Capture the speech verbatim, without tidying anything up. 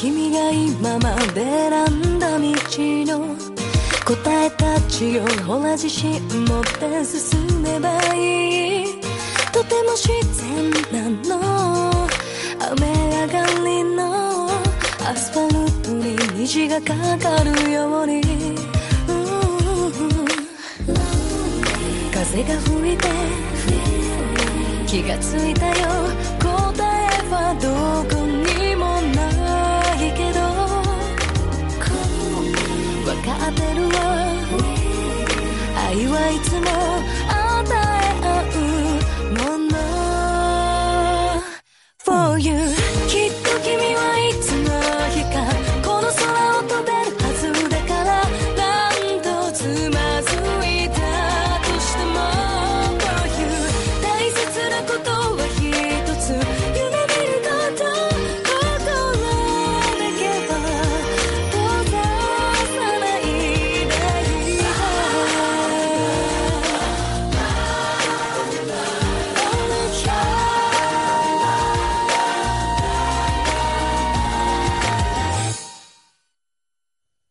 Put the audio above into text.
君が今まで選んだ道の答えたちをほら自信持って進めばいい。とても自然なの、雨上がりのアスファルトに虹がかかるように、風が吹いて気がついたよ、答えはどこ